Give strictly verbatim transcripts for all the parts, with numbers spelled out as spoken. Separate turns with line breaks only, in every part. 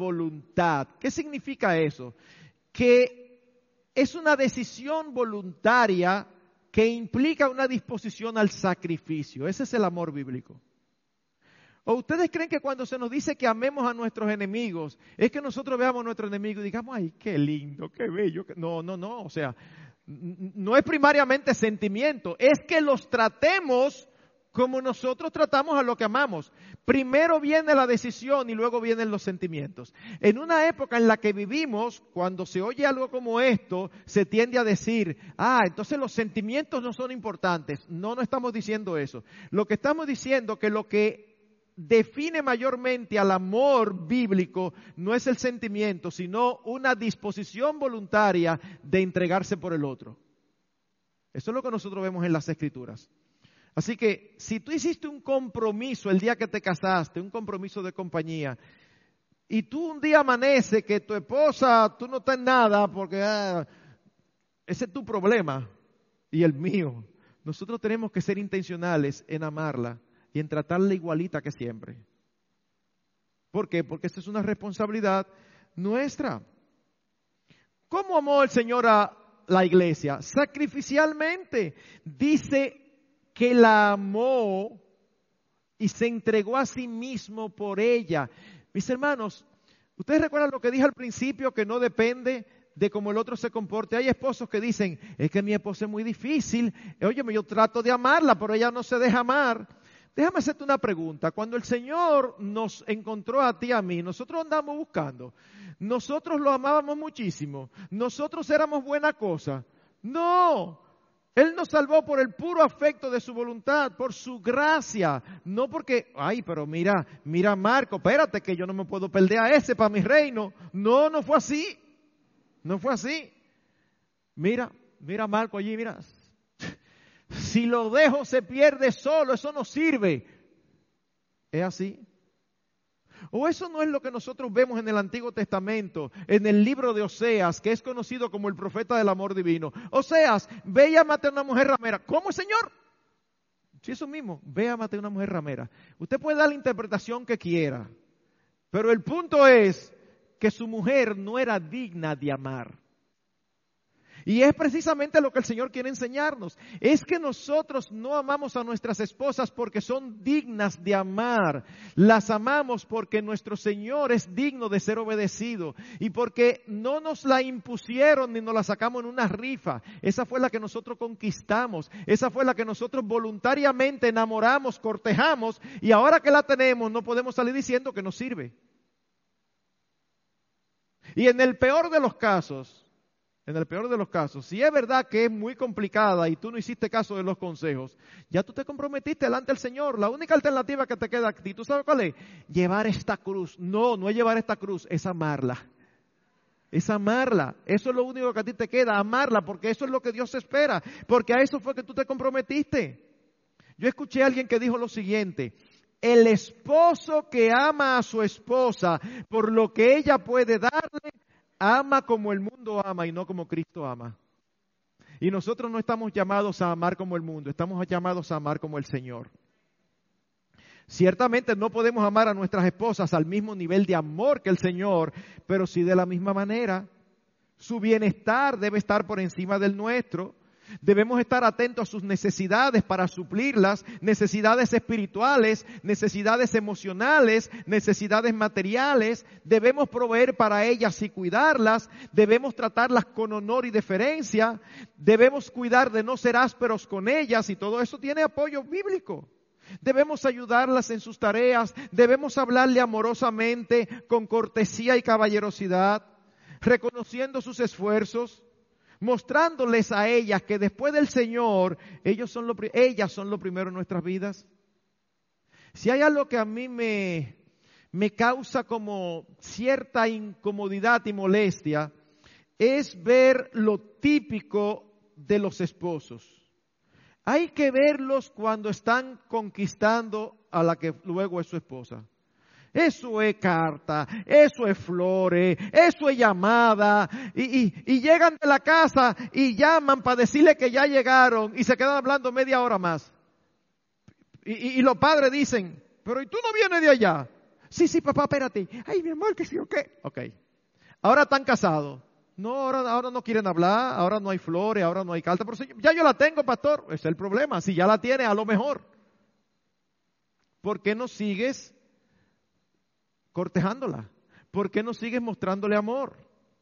voluntad. ¿Qué significa eso? Que es una decisión voluntaria que implica una disposición al sacrificio. Ese es el amor bíblico. ¿O ustedes creen que cuando se nos dice que amemos a nuestros enemigos, es que nosotros veamos a nuestro enemigo y digamos, ay, qué lindo, qué bello? No, no, no, o sea, no es primariamente sentimiento, es que los tratemos como nosotros tratamos a lo que amamos. Primero viene la decisión y luego vienen los sentimientos. En una época en la que vivimos, cuando se oye algo como esto, se tiende a decir, ah, entonces los sentimientos no son importantes. No, no estamos diciendo eso. Lo que estamos diciendo es que lo que define mayormente al amor bíblico no es el sentimiento, sino una disposición voluntaria de entregarse por el otro. Eso es lo que nosotros vemos en las Escrituras. Así que si tú hiciste un compromiso el día que te casaste, un compromiso de compañía, y tú un día amanece que tu esposa, tú no estás en nada porque ah, ese es tu problema y el mío. Nosotros tenemos que ser intencionales en amarla y en tratarla igualita que siempre. ¿Por qué? Porque esta es una responsabilidad nuestra. ¿Cómo amó el Señor a la iglesia? Sacrificialmente. Dice que la amó y se entregó a sí mismo por ella. Mis hermanos, ¿ustedes recuerdan lo que dije al principio? Que no depende de cómo el otro se comporte. Hay esposos que dicen, es que mi esposa es muy difícil. Óyeme, yo trato de amarla, pero ella no se deja amar. Déjame hacerte una pregunta. Cuando el Señor nos encontró a ti y a mí, nosotros andamos buscando. Nosotros lo amábamos muchísimo. Nosotros éramos buena cosa. No. Él nos salvó por el puro afecto de su voluntad, por su gracia. No porque, ay, pero mira, mira Marco, espérate que yo no me puedo perder a ese para mi reino. No, no fue así. No fue así. Mira, mira Marco allí, mira. Si lo dejo se pierde solo, eso no sirve. ¿Es así? ¿O eso no es lo que nosotros vemos en el Antiguo Testamento, en el libro de Oseas, que es conocido como el profeta del amor divino? Oseas, ve y amate a una mujer ramera. ¿Cómo, Señor? Sí, eso mismo, ve y amate a una mujer ramera. Usted puede dar la interpretación que quiera, pero el punto es que su mujer no era digna de amar. Y es precisamente lo que el Señor quiere enseñarnos. Es que nosotros no amamos a nuestras esposas porque son dignas de amar. Las amamos porque nuestro Señor es digno de ser obedecido. Y porque no nos la impusieron ni nos la sacamos en una rifa. Esa fue la que nosotros conquistamos. Esa fue la que nosotros voluntariamente enamoramos, cortejamos. Y ahora que la tenemos no podemos salir diciendo que nos sirve. Y en el peor de los casos... En el peor de los casos, si es verdad que es muy complicada y tú no hiciste caso de los consejos, ya tú te comprometiste delante del Señor. La única alternativa que te queda a ti, ¿tú sabes cuál es? Llevar esta cruz. No, no es llevar esta cruz, es amarla. Es amarla. Eso es lo único que a ti te queda, amarla, porque eso es lo que Dios espera. Porque a eso fue que tú te comprometiste. Yo escuché a alguien que dijo lo siguiente: el esposo que ama a su esposa por lo que ella puede darle, ama como el mundo ama y no como Cristo ama. Y nosotros no estamos llamados a amar como el mundo, estamos llamados a amar como el Señor. Ciertamente no podemos amar a nuestras esposas al mismo nivel de amor que el Señor, pero sí de la misma manera. Su bienestar debe estar por encima del nuestro. Debemos estar atentos a sus necesidades para suplirlas, necesidades espirituales, necesidades emocionales, necesidades materiales. Debemos proveer para ellas y cuidarlas. Debemos tratarlas con honor y deferencia. Debemos cuidar de no ser ásperos con ellas, y todo eso tiene apoyo bíblico. Debemos ayudarlas en sus tareas. Debemos hablarle amorosamente, con cortesía y caballerosidad, reconociendo sus esfuerzos, mostrándoles a ellas que después del Señor, ellos son lo, ellas son lo primero en nuestras vidas. Si hay algo que a mí me, me causa como cierta incomodidad y molestia, es ver lo típico de los esposos. Hay que verlos cuando están conquistando a la que luego es su esposa. Eso es carta, eso es flores, eso es llamada, y, y, y llegan de la casa y llaman para decirle que ya llegaron y se quedan hablando media hora más. Y, y, y los padres dicen, pero ¿y tú no vienes de allá? Sí, sí, papá, espérate. Ay, mi amor, que sí o qué. Ok. Ahora están casados. No, ahora, ahora no quieren hablar, ahora no hay flores, ahora no hay carta. Pero si, ya yo la tengo, pastor. Ese es el problema. Si ya la tienes, a lo mejor. ¿Por qué no sigues cortejándola? ¿Por qué no sigues mostrándole amor?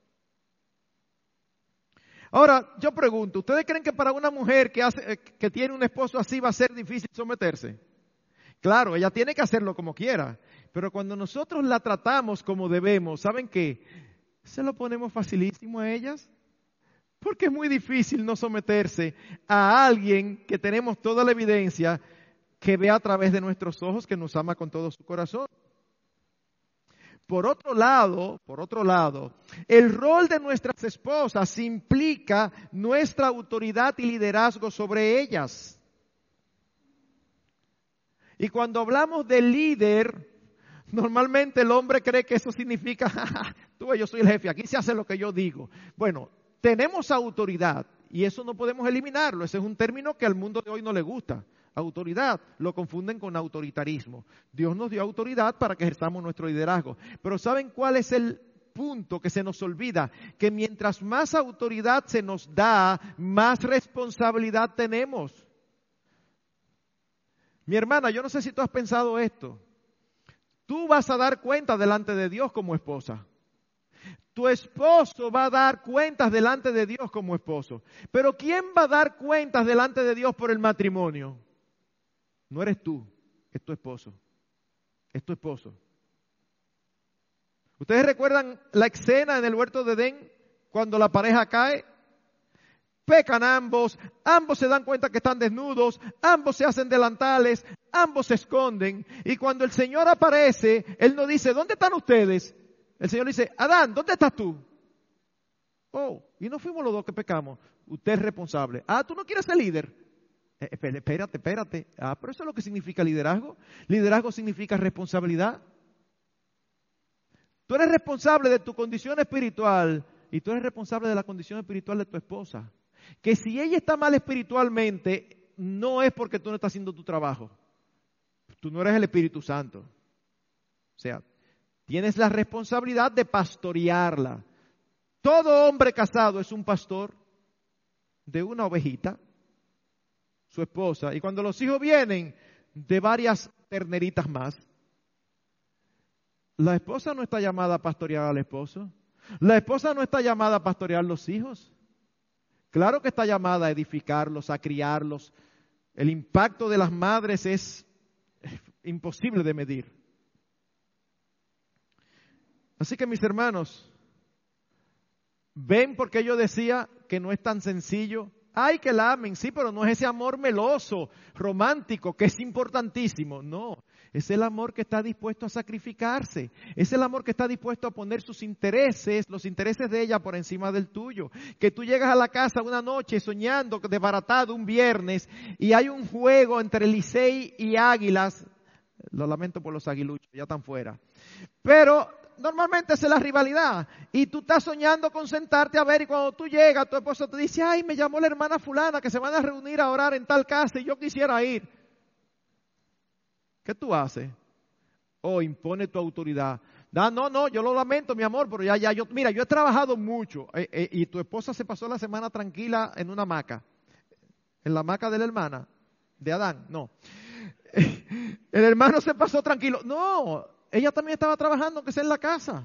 Ahora, yo pregunto, ¿ustedes creen que para una mujer que, hace, que tiene un esposo así va a ser difícil someterse? Claro, ella tiene que hacerlo como quiera, pero cuando nosotros la tratamos como debemos, ¿saben qué? Se lo ponemos facilísimo a ellas, porque es muy difícil no someterse a alguien que tenemos toda la evidencia que ve a través de nuestros ojos, que nos ama con todo su corazón. Por otro lado, por otro lado, el rol de nuestras esposas implica nuestra autoridad y liderazgo sobre ellas. Y cuando hablamos de líder, normalmente el hombre cree que eso significa, tú, yo soy el jefe, aquí se hace lo que yo digo. Bueno, tenemos autoridad y eso no podemos eliminarlo. Ese es un término que al mundo de hoy no le gusta. Autoridad, lo confunden con autoritarismo. Dios nos dio autoridad para que ejerzamos nuestro liderazgo. Pero ¿saben cuál es el punto que se nos olvida? Que mientras más autoridad se nos da, más responsabilidad tenemos. Mi hermana, yo no sé si tú has pensado esto. Tú vas a dar cuenta delante de Dios como esposa. Tu esposo va a dar cuentas delante de Dios como esposo. Pero ¿quién va a dar cuentas delante de Dios por el matrimonio? No eres tú, es tu esposo. Es tu esposo. ¿Ustedes recuerdan la escena en el huerto de Edén cuando la pareja cae? Pecan ambos, ambos se dan cuenta que están desnudos, ambos se hacen delantales, ambos se esconden. Y cuando el Señor aparece, Él nos dice, ¿dónde están ustedes? El Señor dice, Adán, ¿dónde estás tú? Oh, y no fuimos los dos que pecamos. Usted es responsable. Ah, ¿tú no quieres ser líder? Eh, espérate, espérate. Ah, pero eso es lo que significa liderazgo. Liderazgo significa responsabilidad. Tú eres responsable de tu condición espiritual y tú eres responsable de la condición espiritual de tu esposa. Que si ella está mal espiritualmente, no es porque tú no estás haciendo tu trabajo. Tú no eres el Espíritu Santo. O sea, tienes la responsabilidad de pastorearla. Todo hombre casado es un pastor de una ovejita, su esposa, y cuando los hijos vienen, de varias terneritas más. La esposa no está llamada a pastorear al esposo. La esposa no está llamada a pastorear los hijos. Claro que está llamada a edificarlos, a criarlos. El impacto de las madres es imposible de medir. Así que mis hermanos, ¿ven por qué yo decía que no es tan sencillo? Ay, que la amen, sí, pero no es ese amor meloso, romántico, que es importantísimo. No, es el amor que está dispuesto a sacrificarse. Es el amor que está dispuesto a poner sus intereses, los intereses de ella por encima del tuyo. Que tú llegas a la casa una noche soñando desbaratado un viernes y hay un juego entre Licey y Águilas. Lo lamento por los aguiluchos, ya están fuera. Pero normalmente esa es la rivalidad. Y tú estás soñando con sentarte a ver y cuando tú llegas, tu esposo te dice, ay, me llamó la hermana fulana que se van a reunir a orar en tal casa y yo quisiera ir. ¿Qué tú haces? Oh, impone tu autoridad. No, no, no, yo lo lamento, mi amor, pero ya, ya, yo, mira, yo he trabajado mucho eh, eh, y tu esposa se pasó la semana tranquila en una hamaca. En la hamaca de la hermana, de Adán, no. El hermano se pasó tranquilo. No, ella también estaba trabajando, aunque sea en la casa.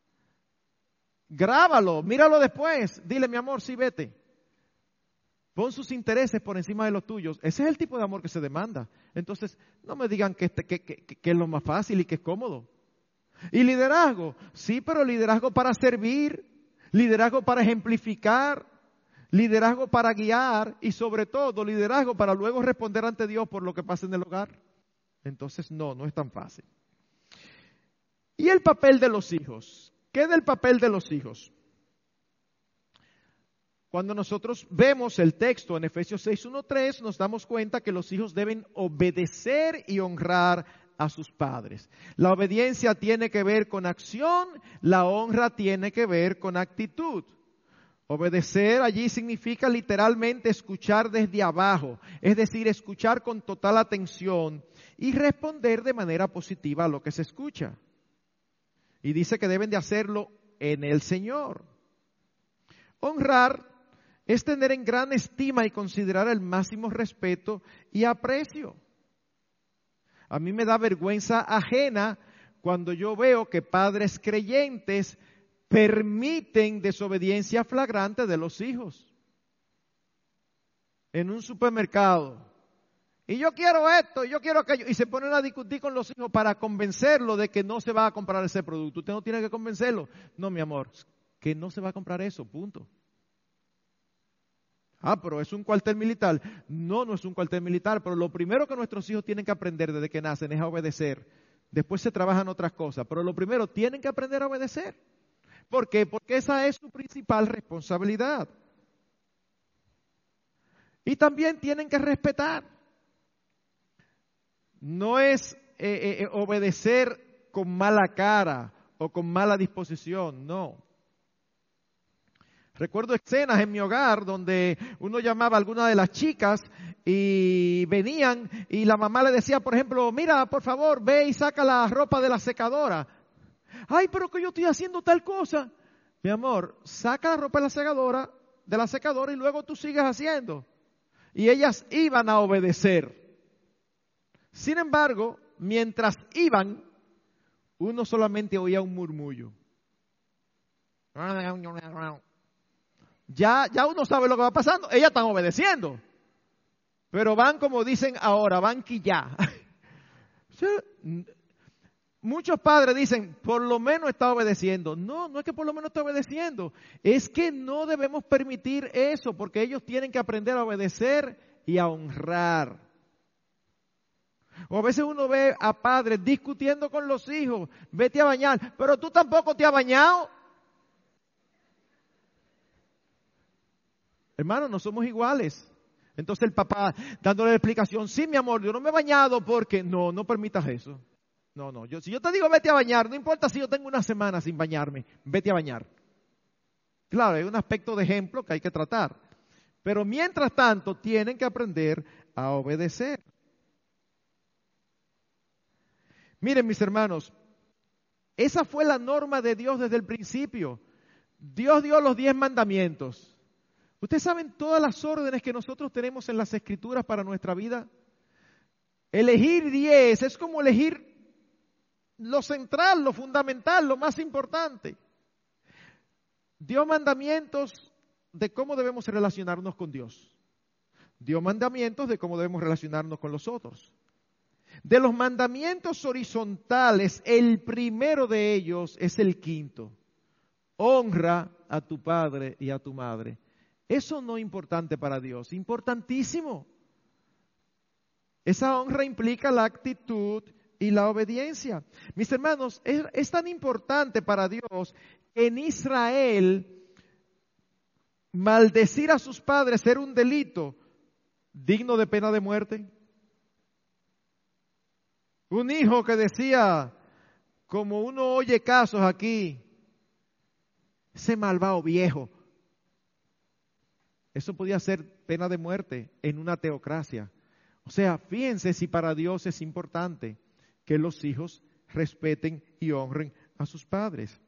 Grábalo, míralo después. Dile, mi amor, sí, vete. Pon sus intereses por encima de los tuyos. Ese es el tipo de amor que se demanda. Entonces, no me digan que, este, que, que, que es lo más fácil y que es cómodo. Y liderazgo, sí, pero liderazgo para servir, liderazgo para ejemplificar, liderazgo para guiar y sobre todo liderazgo para luego responder ante Dios por lo que pasa en el hogar. Entonces, no, no es tan fácil. ¿Y el papel de los hijos? ¿Qué del papel de los hijos? Cuando nosotros vemos el texto en Efesios seis, uno, tres, nos damos cuenta que los hijos deben obedecer y honrar a sus padres. La obediencia tiene que ver con acción, la honra tiene que ver con actitud. Obedecer allí significa literalmente escuchar desde abajo, es decir, escuchar con total atención y responder de manera positiva a lo que se escucha. Y dice que deben de hacerlo en el Señor. Honrar es tener en gran estima y considerar el máximo respeto y aprecio. A mí me da vergüenza ajena cuando yo veo que padres creyentes permiten desobediencia flagrante de los hijos. En un supermercado. Y yo quiero esto, y yo quiero aquello. Y se ponen a discutir con los hijos para convencerlo de que no se va a comprar ese producto. Usted no tiene que convencerlo. No, mi amor, que no se va a comprar eso, punto. Ah, pero es un cuartel militar. No, no es un cuartel militar, pero lo primero que nuestros hijos tienen que aprender desde que nacen es a obedecer. Después se trabajan otras cosas, pero lo primero, tienen que aprender a obedecer. ¿Por qué? Porque esa es su principal responsabilidad. Y también tienen que respetar. No es eh, eh, obedecer con mala cara o con mala disposición, no. Recuerdo escenas en mi hogar donde uno llamaba a alguna de las chicas y venían y la mamá le decía, por ejemplo, mira, por favor, ve y saca la ropa de la secadora. Ay, pero que yo estoy haciendo tal cosa. Mi amor, saca la ropa de la secadora, de la secadora y luego tú sigues haciendo. Y ellas iban a obedecer. Sin embargo, mientras iban, uno solamente oía un murmullo. Ya, ya uno sabe lo que va pasando. Ellas están obedeciendo. Pero van como dicen ahora, van que ya. Muchos padres dicen, por lo menos está obedeciendo. No, no es que por lo menos está obedeciendo. Es que no debemos permitir eso, porque ellos tienen que aprender a obedecer y a honrar. O a veces uno ve a padres discutiendo con los hijos, vete a bañar, pero tú tampoco te has bañado. Hermanos, no somos iguales. Entonces el papá dándole la explicación, sí, mi amor, yo no me he bañado porque no, no permitas eso. No, no, yo, si yo te digo vete a bañar, no importa si yo tengo una semana sin bañarme, vete a bañar. Claro, hay un aspecto de ejemplo que hay que tratar. Pero mientras tanto, tienen que aprender a obedecer. Miren, mis hermanos, esa fue la norma de Dios desde el principio. Dios dio los diez mandamientos. ¿Ustedes saben todas las órdenes que nosotros tenemos en las Escrituras para nuestra vida? Elegir diez es como elegir lo central, lo fundamental, lo más importante. Dio mandamientos de cómo debemos relacionarnos con Dios. Dio mandamientos de cómo debemos relacionarnos con los otros. De los mandamientos horizontales, el primero de ellos es el quinto. Honra a tu padre y a tu madre. Eso no es importante para Dios, importantísimo. Esa honra implica la actitud y la obediencia. Mis hermanos, es, es tan importante para Dios que en Israel maldecir a sus padres era un delito digno de pena de muerte. Un hijo que decía, como uno oye casos aquí, ese malvado viejo. Eso podía ser pena de muerte en una teocracia. O sea, fíjense si para Dios es importante que los hijos respeten y honren a sus padres.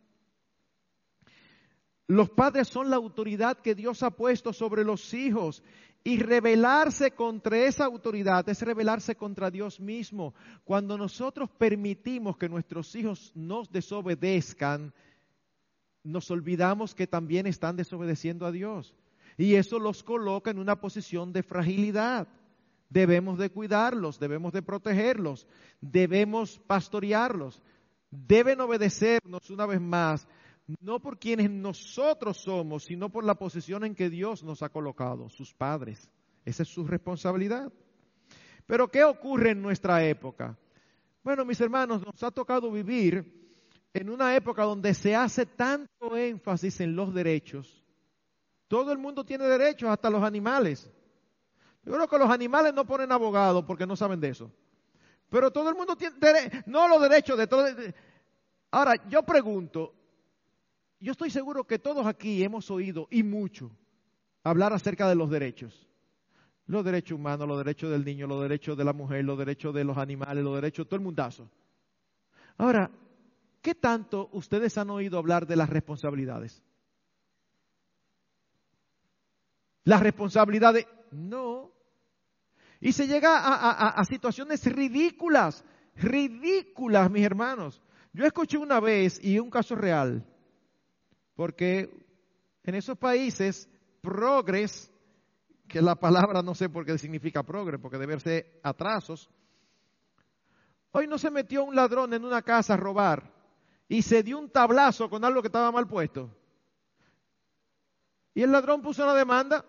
Los padres son la autoridad que Dios ha puesto sobre los hijos y rebelarse contra esa autoridad es rebelarse contra Dios mismo. Cuando nosotros permitimos que nuestros hijos nos desobedezcan, nos olvidamos que también están desobedeciendo a Dios. Y eso los coloca en una posición de fragilidad. Debemos de cuidarlos, debemos de protegerlos, debemos pastorearlos. Deben obedecernos una vez más, no por quienes nosotros somos, sino por la posición en que Dios nos ha colocado, sus padres. Esa es su responsabilidad. Pero ¿qué ocurre en nuestra época? Bueno, mis hermanos, nos ha tocado vivir en una época donde se hace tanto énfasis en los derechos. Todo el mundo tiene derechos, hasta los animales. Yo creo que los animales no ponen abogados porque no saben de eso. Pero todo el mundo tiene derechos, no los derechos de todos. Ahora, yo pregunto, yo estoy seguro que todos aquí hemos oído, y mucho, hablar acerca de los derechos. Los derechos humanos, los derechos del niño, los derechos de la mujer, los derechos de los animales, los derechos de todo el mundazo. Ahora, ¿qué tanto ustedes han oído hablar de las responsabilidades? Las responsabilidades, no. Y se llega a, a, a situaciones ridículas, ridículas, mis hermanos. Yo escuché una vez, y un caso real, porque en esos países, progres, que la palabra no sé por qué significa progres, porque debe ser atrasos. Hoy no se metió un ladrón en una casa a robar y se dio un tablazo con algo que estaba mal puesto. Y el ladrón puso una demanda.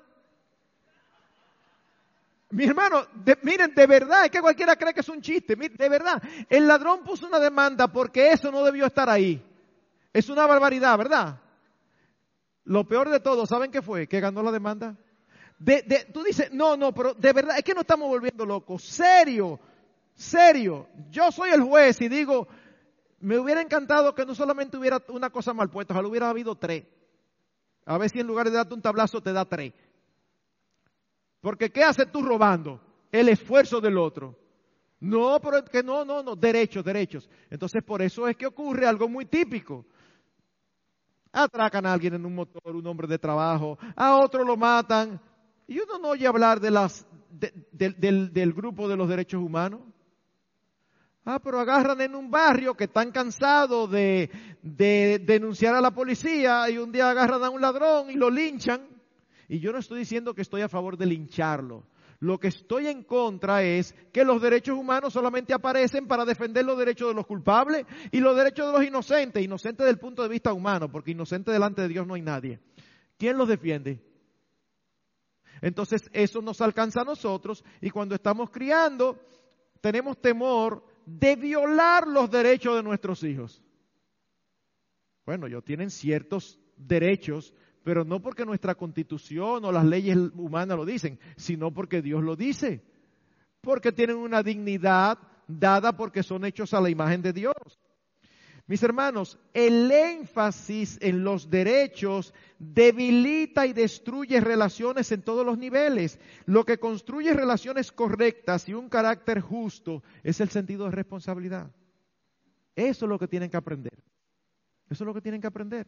Mi hermano, de, miren, de verdad, es que cualquiera cree que es un chiste. Miren, de verdad, el ladrón puso una demanda porque eso no debió estar ahí. Es una barbaridad, ¿verdad? Lo peor de todo, ¿saben qué fue? Que ganó la demanda. De, de, tú dices, no, no, pero de verdad, es que no estamos volviendo locos. Serio, serio. Yo soy el juez y digo, me hubiera encantado que no solamente hubiera una cosa mal puesta, ojalá hubiera habido tres. A ver si en lugar de darte un tablazo te da tres. Porque ¿qué haces tú robando? El esfuerzo del otro. No, pero es que no, no, no, derechos, derechos. Entonces por eso es que ocurre algo muy típico. Atracan a alguien en un motor, un hombre de trabajo, a otro lo matan. Y uno no oye hablar de las, de, de, del, del grupo de los derechos humanos. Ah, pero agarran en un barrio que están cansados de, de denunciar a la policía y un día agarran a un ladrón y lo linchan. Y yo no estoy diciendo que estoy a favor de lincharlo. Lo que estoy en contra es que los derechos humanos solamente aparecen para defender los derechos de los culpables y los derechos de los inocentes. Inocentes desde el punto de vista humano, porque inocente delante de Dios no hay nadie. ¿Quién los defiende? Entonces eso nos alcanza a nosotros y cuando estamos criando tenemos temor de violar los derechos de nuestros hijos. Bueno, ellos tienen ciertos derechos, pero no porque nuestra constitución o las leyes humanas lo dicen, sino porque Dios lo dice. Porque tienen una dignidad dada porque son hechos a la imagen de Dios. Mis hermanos, el énfasis en los derechos debilita y destruye relaciones en todos los niveles. Lo que construye relaciones correctas y un carácter justo es el sentido de responsabilidad. Eso es lo que tienen que aprender. Eso es lo que tienen que aprender.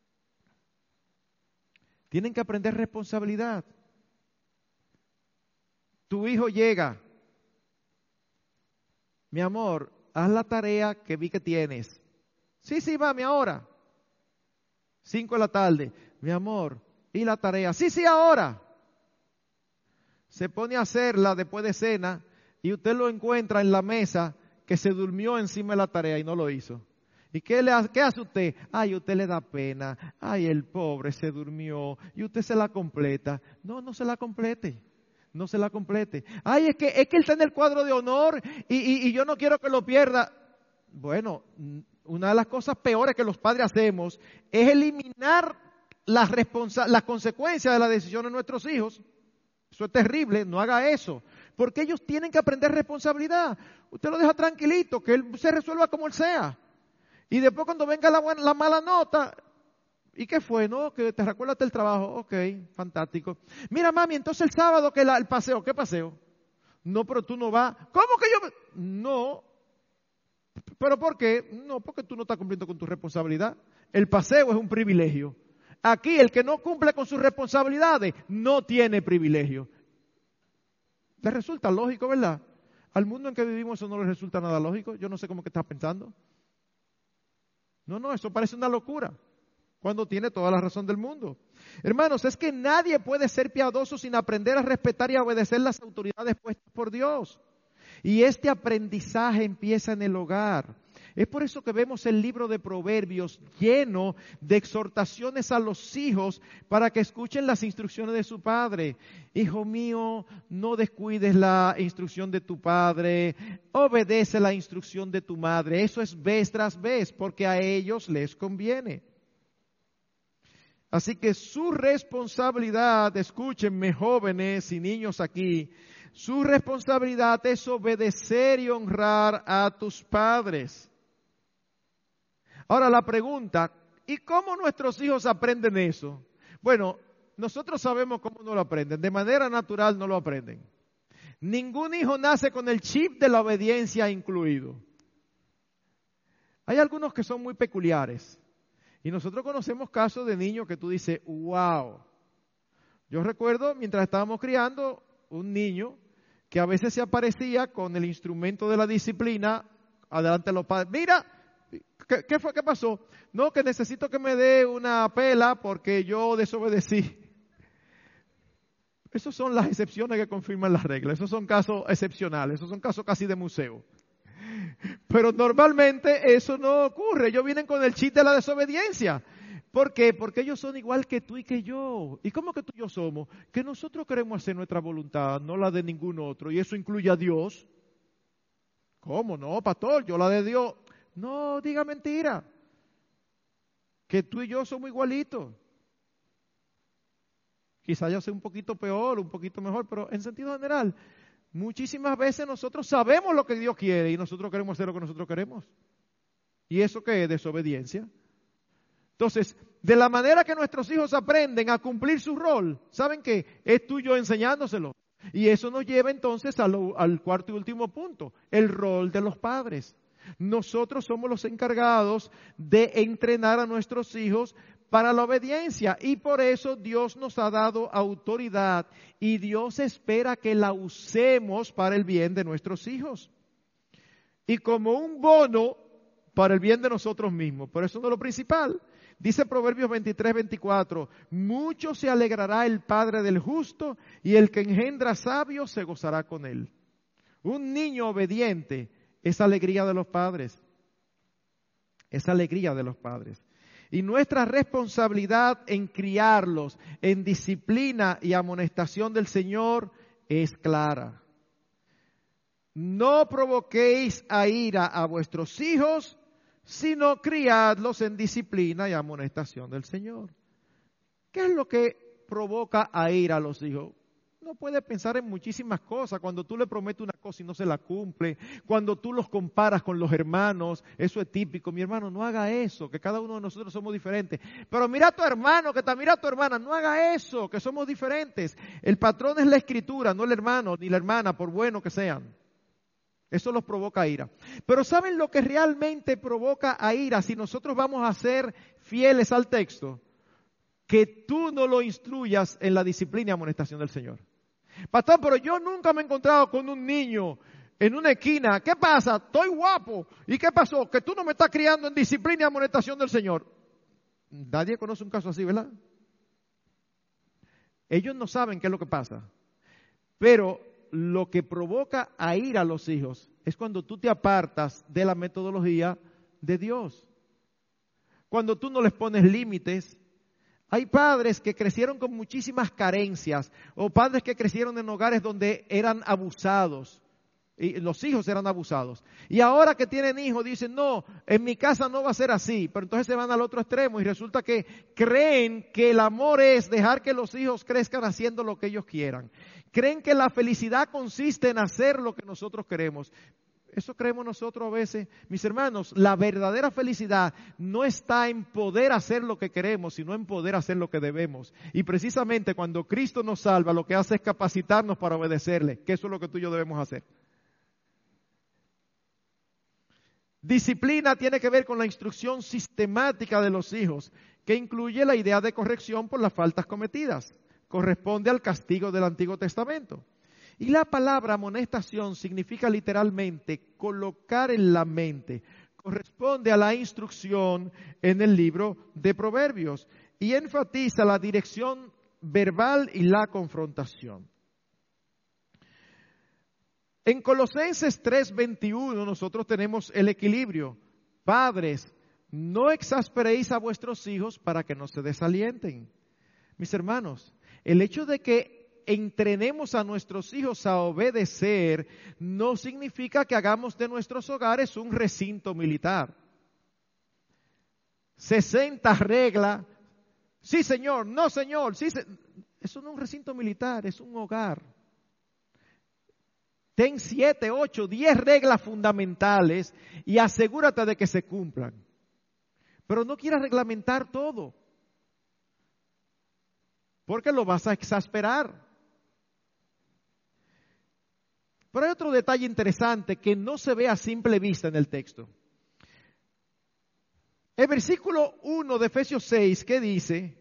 Tienen que aprender responsabilidad. Tu hijo llega. Mi amor, haz la tarea que vi que tienes. Sí, sí, mami, ahora. Cinco de la tarde. Mi amor, ¿y la tarea? Sí, sí, ahora. Se pone a hacerla después de cena y usted lo encuentra en la mesa que se durmió encima de la tarea y no lo hizo. ¿Y qué, le hace, qué hace usted? Ay, usted le da pena. Ay, el pobre se durmió y usted se la completa. No, no se la complete. No se la complete. Ay, es que, es que él está en el cuadro de honor y, y, y yo no quiero que lo pierda. Bueno, una de las cosas peores que los padres hacemos es eliminar las, responsa- las consecuencias de la decisión de nuestros hijos. Eso es terrible, no haga eso. Porque ellos tienen que aprender responsabilidad. Usted lo deja tranquilito, que él se resuelva como él sea. Y después cuando venga la, buena, la mala nota, ¿y qué fue? No, que te recuerdas del trabajo. Ok, fantástico. Mira, mami, entonces el sábado que la, el paseo, ¿qué paseo? No, pero tú no vas. ¿Cómo que yo? No. ¿Pero por qué? No, porque tú no estás cumpliendo con tu responsabilidad. El paseo es un privilegio. Aquí el que no cumple con sus responsabilidades no tiene privilegio. ¿Les resulta lógico, verdad? Al mundo en que vivimos eso no les resulta nada lógico. Yo no sé cómo que estás pensando. No, no, eso parece una locura, cuando tiene toda la razón del mundo. Hermanos, es que nadie puede ser piadoso sin aprender a respetar y a obedecer las autoridades puestas por Dios. Y este aprendizaje empieza en el hogar. Es por eso que vemos el libro de Proverbios lleno de exhortaciones a los hijos para que escuchen las instrucciones de su padre. Hijo mío, no descuides la instrucción de tu padre, obedece la instrucción de tu madre. Eso es vez tras vez, porque a ellos les conviene. Así que su responsabilidad, escúchenme jóvenes y niños aquí, su responsabilidad es obedecer y honrar a tus padres. Ahora la pregunta, ¿y cómo nuestros hijos aprenden eso? Bueno, nosotros sabemos cómo no lo aprenden, de manera natural no lo aprenden. Ningún hijo nace con el chip de la obediencia incluido. Hay algunos que son muy peculiares. Y nosotros conocemos casos de niños que tú dices, wow. Yo recuerdo, mientras estábamos criando, un niño que a veces se aparecía con el instrumento de la disciplina adelante de los padres. Mira, ¿qué, qué fue? ¿Qué pasó? No, que necesito que me dé una pela porque yo desobedecí. Esas son las excepciones que confirman las reglas. Esos son casos excepcionales. Esos son casos casi de museo. Pero normalmente eso no ocurre. Ellos vienen con el chiste de la desobediencia. ¿Por qué? Porque ellos son igual que tú y que yo. ¿Y cómo que tú y yo somos? Que nosotros queremos hacer nuestra voluntad, no la de ningún otro. Y eso incluye a Dios. ¿Cómo? No, pastor, yo la de Dios. No, diga mentira. Que tú y yo somos igualitos. Quizá yo sea un poquito peor, un poquito mejor, pero en sentido general, muchísimas veces nosotros sabemos lo que Dios quiere y nosotros queremos hacer lo que nosotros queremos. ¿Y eso qué es? Desobediencia. Entonces, de la manera que nuestros hijos aprenden a cumplir su rol, ¿saben qué? Es tú y yo enseñándoselo. Y eso nos lleva entonces a lo, al cuarto y último punto, el rol de los padres. Nosotros somos los encargados de entrenar a nuestros hijos para la obediencia y por eso Dios nos ha dado autoridad y Dios espera que la usemos para el bien de nuestros hijos y como un bono para el bien de nosotros mismos. Pero eso no es lo principal. Dice Proverbios veintitrés, veinticuatro, mucho se alegrará el padre del justo y el que engendra sabio se gozará con él. Un niño obediente es alegría de los padres. Es alegría de los padres. Y nuestra responsabilidad en criarlos en disciplina y amonestación del Señor es clara. No provoquéis a ira a vuestros hijos, sino criadlos en disciplina y amonestación del Señor. ¿Qué es lo que provoca a ira a los hijos? Uno puede pensar en muchísimas cosas. Cuando tú le prometes una cosa y no se la cumple, cuando tú los comparas con los hermanos, eso es típico. Mi hermano, no haga eso, que cada uno de nosotros somos diferentes. Pero mira a tu hermano, que está, mira a tu hermana, no haga eso, que somos diferentes. El patrón es la escritura, no el hermano ni la hermana, por bueno que sean. Eso los provoca ira. Pero ¿saben lo que realmente provoca a ira si nosotros vamos a ser fieles al texto? Que tú no lo instruyas en la disciplina y amonestación del Señor. Pastor, pero yo nunca me he encontrado con un niño en una esquina. ¿Qué pasa? Estoy guapo. ¿Y qué pasó? Que tú no me estás criando en disciplina y amonestación del Señor. Nadie conoce un caso así, ¿verdad? Ellos no saben qué es lo que pasa. Pero lo que provoca a ir a los hijos es cuando tú te apartas de la metodología de Dios. Cuando tú no les pones límites. Hay padres que crecieron con muchísimas carencias o padres que crecieron en hogares donde eran abusados y los hijos eran abusados. Y ahora que tienen hijos dicen, no, en mi casa no va a ser así, pero entonces se van al otro extremo y resulta que creen que el amor es dejar que los hijos crezcan haciendo lo que ellos quieran. Creen que la felicidad consiste en hacer lo que nosotros queremos. Eso creemos nosotros a veces. Mis hermanos, la verdadera felicidad no está en poder hacer lo que queremos, sino en poder hacer lo que debemos. Y precisamente cuando Cristo nos salva, lo que hace es capacitarnos para obedecerle, que eso es lo que tú y yo debemos hacer. Disciplina tiene que ver con la instrucción sistemática de los hijos, que incluye la idea de corrección por las faltas cometidas. Corresponde al castigo del Antiguo Testamento. Y la palabra amonestación significa literalmente colocar en la mente. Corresponde a la instrucción en el libro de Proverbios y enfatiza la dirección verbal y la confrontación. En Colosenses tres veintiuno nosotros tenemos el equilibrio. Padres, no exasperéis a vuestros hijos para que no se desalienten. Mis hermanos, el hecho de que entrenemos a nuestros hijos a obedecer no significa que hagamos de nuestros hogares un recinto militar. sesenta reglas. Sí, señor. No, señor. Sí, se... Eso no es un recinto militar, es un hogar. Ten siete, ocho, diez reglas fundamentales y asegúrate de que se cumplan. Pero no quieras reglamentar todo, porque lo vas a exasperar. Pero hay otro detalle interesante que no se ve a simple vista en el texto. El versículo uno de Efesios seis, que dice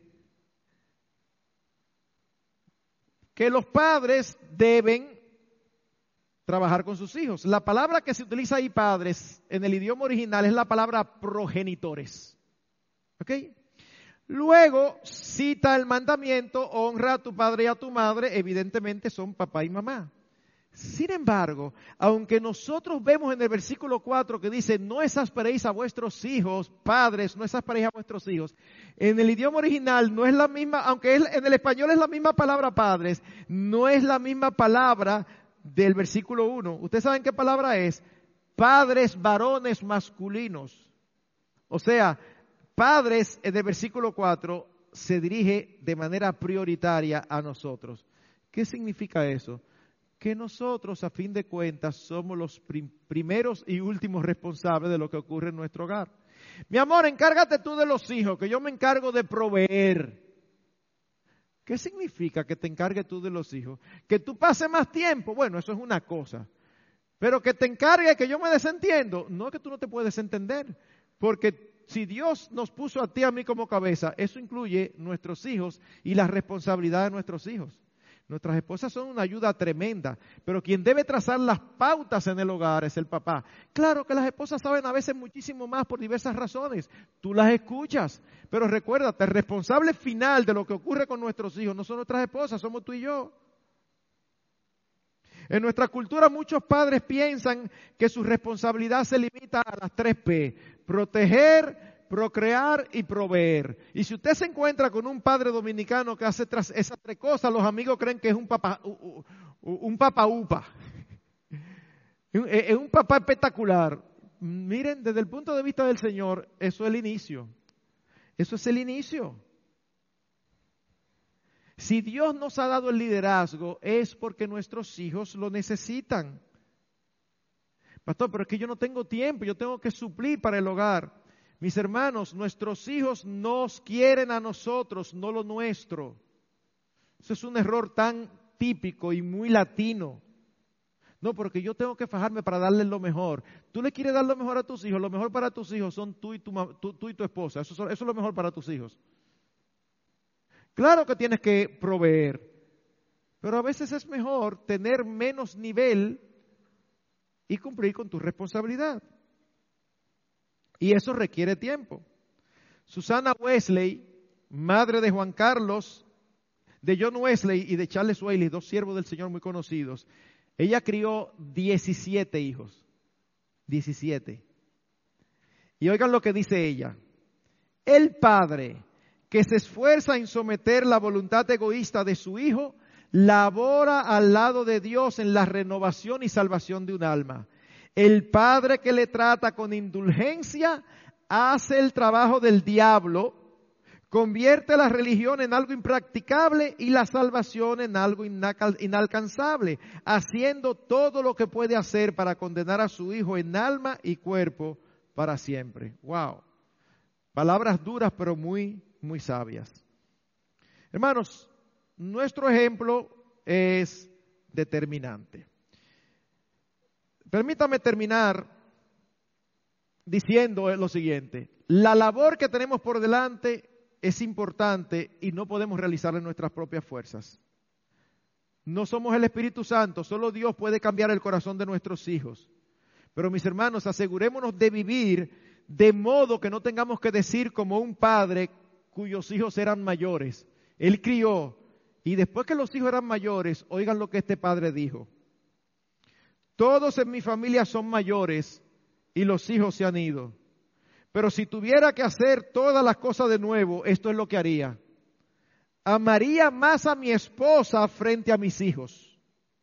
que los padres deben trabajar con sus hijos. La palabra que se utiliza ahí, padres, en el idioma original es la palabra progenitores. ¿Ok? Luego cita el mandamiento, honra a tu padre y a tu madre, evidentemente son papá y mamá. Sin embargo, aunque nosotros vemos en el versículo cuatro que dice, no exasperéis a vuestros hijos, padres, no exasperéis a vuestros hijos, en el idioma original no es la misma, aunque es, en el español es la misma palabra padres, no es la misma palabra del versículo uno. ¿Ustedes saben qué palabra es? Padres varones masculinos. O sea, padres en el versículo cuatro se dirige de manera prioritaria a nosotros. ¿Qué significa eso? Que nosotros, a fin de cuentas, somos los prim- primeros y últimos responsables de lo que ocurre en nuestro hogar. Mi amor, encárgate tú de los hijos, que yo me encargo de proveer. ¿Qué significa que te encargues tú de los hijos? Que tú pases más tiempo, bueno, eso es una cosa. Pero que te encargue, que yo me desentiendo, no es que tú no te puedes entender. Porque si Dios nos puso a ti y a mí como cabeza, eso incluye nuestros hijos y la responsabilidad de nuestros hijos. Nuestras esposas son una ayuda tremenda, pero quien debe trazar las pautas en el hogar es el papá. Claro que las esposas saben a veces muchísimo más por diversas razones. Tú las escuchas, pero recuérdate, el responsable final de lo que ocurre con nuestros hijos no son nuestras esposas, somos tú y yo. En nuestra cultura muchos padres piensan que su responsabilidad se limita a las tres P: proteger, procrear y proveer. Y si usted se encuentra con un padre dominicano que hace tras esas tres cosas, los amigos creen que es un papá, un papá upa. Es un papá espectacular. Miren, desde el punto de vista del Señor, eso es el inicio. Eso es el inicio. Si Dios nos ha dado el liderazgo, es porque nuestros hijos lo necesitan. Pastor, pero es que yo no tengo tiempo, yo tengo que suplir para el hogar. Mis hermanos, nuestros hijos nos quieren a nosotros, no lo nuestro. Eso es un error tan típico y muy latino. No, porque yo tengo que fajarme para darles lo mejor. Tú le quieres dar lo mejor a tus hijos, lo mejor para tus hijos son tú y tu, tú, tú y tu esposa. Eso, eso es lo mejor para tus hijos. Claro que tienes que proveer, pero a veces es mejor tener menos nivel y cumplir con tu responsabilidad. Y eso requiere tiempo. Susana Wesley, madre de Juan Carlos, de John Wesley y de Charles Wesley, dos siervos del Señor muy conocidos, ella crió diecisiete hijos. diecisiete. Y oigan lo que dice ella. El padre que se esfuerza en someter la voluntad egoísta de su hijo, labora al lado de Dios en la renovación y salvación de un alma. El padre que le trata con indulgencia hace el trabajo del diablo, convierte la religión en algo impracticable y la salvación en algo inalcanzable, haciendo todo lo que puede hacer para condenar a su hijo en alma y cuerpo para siempre. Wow. Palabras duras pero muy, muy sabias. Hermanos, nuestro ejemplo es determinante. Permítame terminar diciendo lo siguiente. La labor que tenemos por delante es importante y no podemos realizarla en nuestras propias fuerzas. No somos el Espíritu Santo, solo Dios puede cambiar el corazón de nuestros hijos. Pero mis hermanos, asegurémonos de vivir de modo que no tengamos que decir como un padre cuyos hijos eran mayores. Él crió y después que los hijos eran mayores, oigan lo que este padre dijo. Todos en mi familia son mayores y los hijos se han ido. Pero si tuviera que hacer todas las cosas de nuevo, esto es lo que haría. Amaría más a mi esposa frente a mis hijos.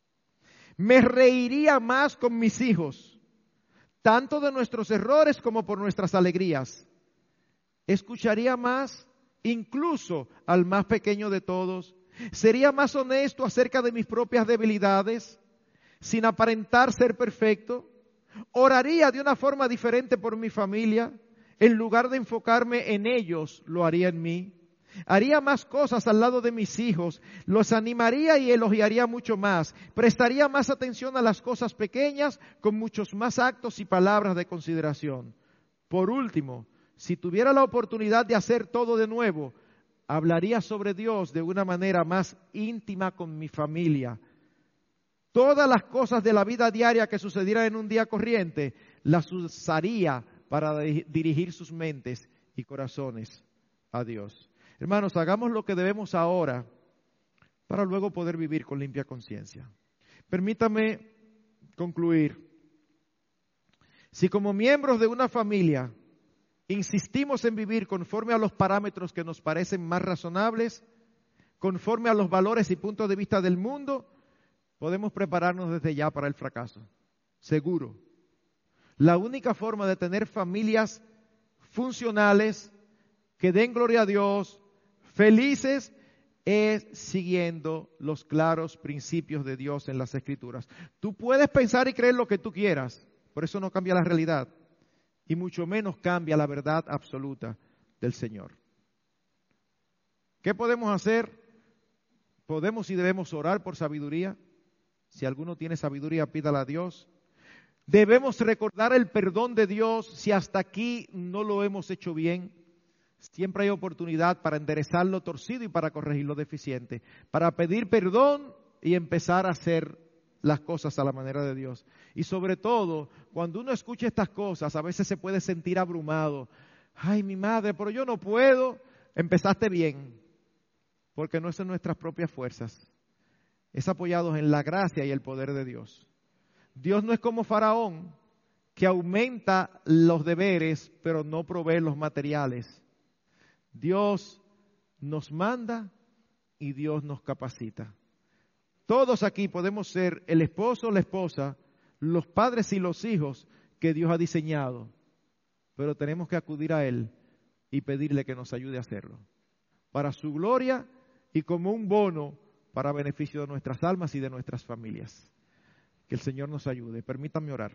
Me reiría más con mis hijos, tanto de nuestros errores como por nuestras alegrías. Escucharía más, incluso al más pequeño de todos. Sería más honesto acerca de mis propias debilidades, sin aparentar ser perfecto. Oraría de una forma diferente por mi familia. En lugar de enfocarme en ellos, lo haría en mí. Haría más cosas al lado de mis hijos. Los animaría y elogiaría mucho más. Prestaría más atención a las cosas pequeñas con muchos más actos y palabras de consideración. Por último, si tuviera la oportunidad de hacer todo de nuevo, hablaría sobre Dios de una manera más íntima con mi familia. Todas las cosas de la vida diaria que sucedieran en un día corriente, las usaría para dirigir sus mentes y corazones a Dios. Hermanos, hagamos lo que debemos ahora para luego poder vivir con limpia conciencia. Permítame concluir. Si como miembros de una familia insistimos en vivir conforme a los parámetros que nos parecen más razonables, conforme a los valores y puntos de vista del mundo, podemos prepararnos desde ya para el fracaso. Seguro. La única forma de tener familias funcionales, que den gloria a Dios, felices, es siguiendo los claros principios de Dios en las Escrituras. Tú puedes pensar y creer lo que tú quieras, por eso no cambia la realidad, y mucho menos cambia la verdad absoluta del Señor. ¿Qué podemos hacer? Podemos y debemos orar por sabiduría. Si alguno tiene sabiduría, pídala a Dios. Debemos recordar el perdón de Dios si hasta aquí no lo hemos hecho bien. Siempre hay oportunidad para enderezar lo torcido y para corregir lo deficiente, para pedir perdón y empezar a hacer las cosas a la manera de Dios. Y sobre todo, cuando uno escucha estas cosas, a veces se puede sentir abrumado. Ay, mi madre, pero yo no puedo. Empezaste bien, porque no es en nuestras propias fuerzas. Es apoyados en la gracia y el poder de Dios. Dios no es como Faraón, que aumenta los deberes, pero no provee los materiales. Dios nos manda y Dios nos capacita. Todos aquí podemos ser el esposo o la esposa, los padres y los hijos que Dios ha diseñado, pero tenemos que acudir a Él y pedirle que nos ayude a hacerlo, para su gloria y como un bono para beneficio de nuestras almas y de nuestras familias. Que el Señor nos ayude. Permítanme orar.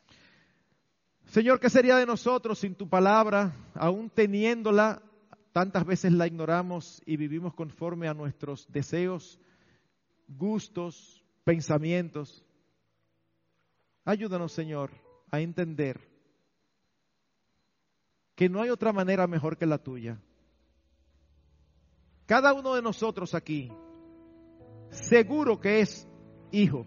Señor, ¿qué sería de nosotros sin tu palabra? Aún teniéndola, tantas veces la ignoramos y vivimos conforme a nuestros deseos, gustos, pensamientos. Ayúdanos, Señor, a entender que no hay otra manera mejor que la tuya. Cada uno de nosotros aquí, seguro que es hijo.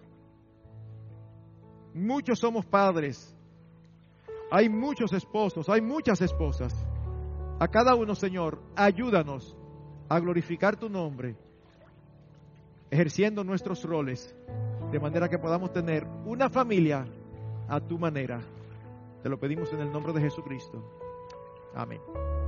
Muchos somos padres. Hay muchos esposos, hay muchas esposas. A cada uno, Señor, ayúdanos a glorificar tu nombre, ejerciendo nuestros roles, de manera que podamos tener una familia a tu manera. Te lo pedimos en el nombre de Jesucristo. Amén.